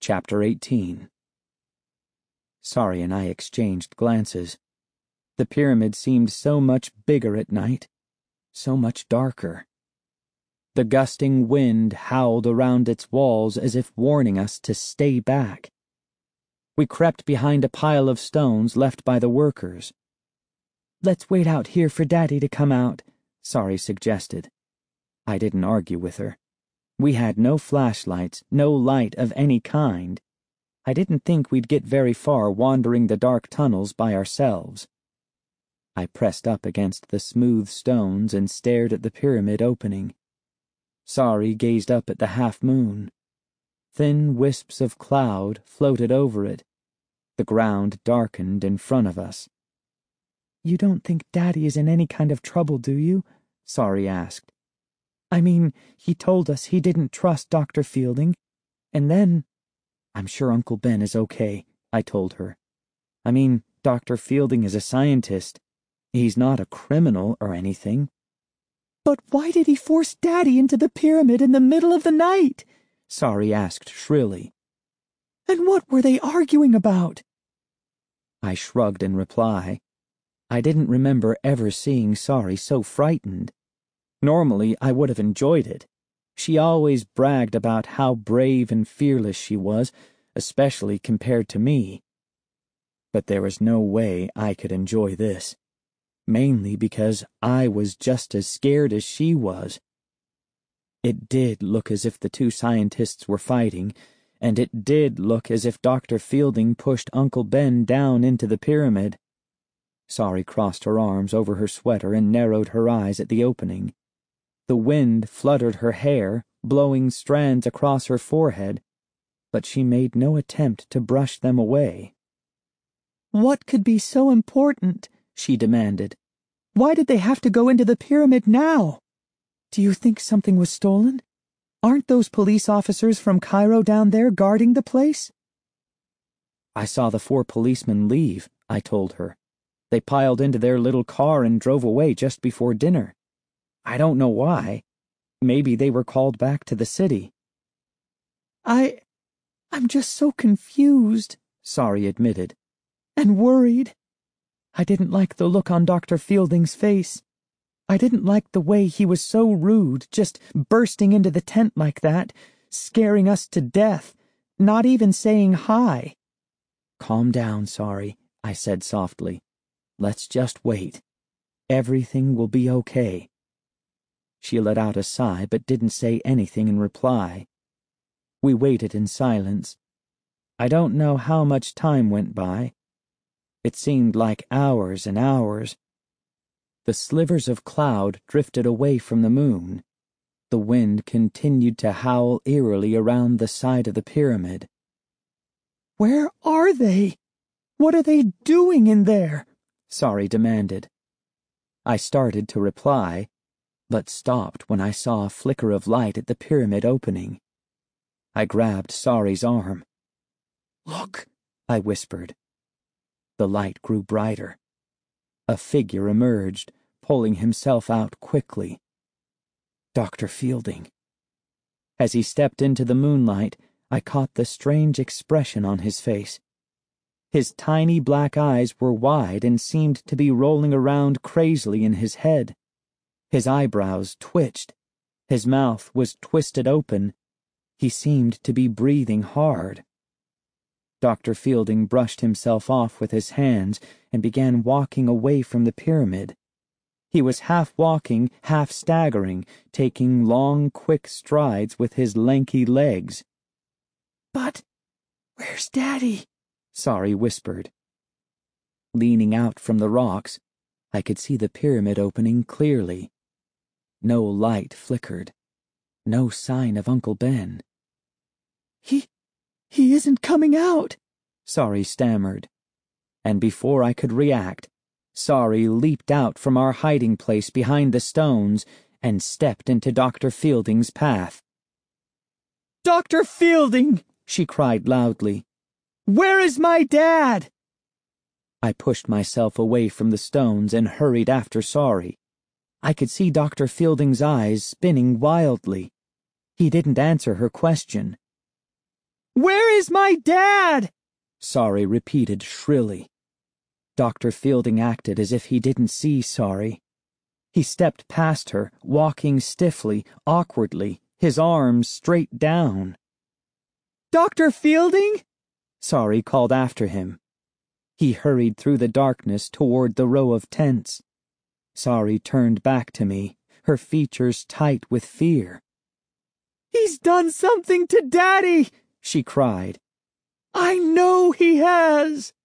Chapter 18. Sari and I exchanged glances. The pyramid seemed so much bigger at night, so much darker. The gusting wind howled around its walls as if warning us to stay back. We crept behind a pile of stones left by the workers. "Let's wait out here for Daddy to come out," Sari suggested. I didn't argue with her. We had no flashlights, no light of any kind. I didn't think we'd get very far wandering the dark tunnels by ourselves. I pressed up against the smooth stones and stared at the pyramid opening. Sari gazed up at the half-moon. Thin wisps of cloud floated over it. The ground darkened in front of us. "You don't think Daddy is in any kind of trouble, do you?" Sari asked. "I mean, he told us he didn't trust Dr. Fielding, and then—" "I'm sure Uncle Ben is okay," I told her. "I mean, Dr. Fielding is a scientist. He's not a criminal or anything." "But why did he force Daddy into the pyramid in the middle of the night?" Sari asked shrilly. "And what were they arguing about?" I shrugged in reply. I didn't remember ever seeing Sari so frightened. Normally, I would have enjoyed it. She always bragged about how brave and fearless she was, especially compared to me. But there was no way I could enjoy this. Mainly because I was just as scared as she was. It did look as if the two scientists were fighting, and it did look as if Dr. Fielding pushed Uncle Ben down into the pyramid. Sari crossed her arms over her sweater and narrowed her eyes at the opening. The wind fluttered her hair, blowing strands across her forehead, but she made no attempt to brush them away. "What could be so important?" she demanded. "Why did they have to go into the pyramid now? Do you think something was stolen? Aren't those police officers from Cairo down there guarding the place?" "I saw the 4 policemen leave," I told her. "They piled into their little car and drove away just before dinner. I don't know why. Maybe they were called back to the city." I'm just so confused," Sari admitted. "And worried. I didn't like the look on Dr. Fielding's face. I didn't like the way he was so rude, just bursting into the tent like that, scaring us to death, not even saying hi." "Calm down, Sari," I said softly. "Let's just wait. Everything will be okay." She let out a sigh but didn't say anything in reply. We waited in silence. I don't know how much time went by. It seemed like hours and hours. The slivers of cloud drifted away from the moon. The wind continued to howl eerily around the side of the pyramid. "Where are they? What are they doing in there?" Sari demanded. I started to reply, but stopped when I saw a flicker of light at the pyramid opening. I grabbed Sari's arm. "Look," I whispered. The light grew brighter. A figure emerged, pulling himself out quickly. Dr. Fielding. As he stepped into the moonlight, I caught the strange expression on his face. His tiny black eyes were wide and seemed to be rolling around crazily in his head. His eyebrows twitched. His mouth was twisted open. He seemed to be breathing hard. Dr. Fielding brushed himself off with his hands and began walking away from the pyramid. He was half walking, half staggering, taking long, quick strides with his lanky legs. "But where's Daddy?" Sari whispered. Leaning out from the rocks, I could see the pyramid opening clearly. No light flickered. No sign of Uncle Ben. He isn't coming out," Sari stammered. And before I could react, Sari leaped out from our hiding place behind the stones and stepped into Dr. Fielding's path. "Dr. Fielding!" she cried loudly. "Where is my dad?" I pushed myself away from the stones and hurried after Sari. I could see Dr. Fielding's eyes spinning wildly. He didn't answer her question. Where is my dad? Sari repeated shrilly. Dr. Fielding acted as if he didn't see Sari. He stepped past her, walking stiffly, awkwardly, his arms straight down. Dr. Fielding? Sari called after him. He hurried through the darkness toward the row of tents. Sari turned back to me, her features tight with fear. He's done something to Daddy, she cried. I know he has.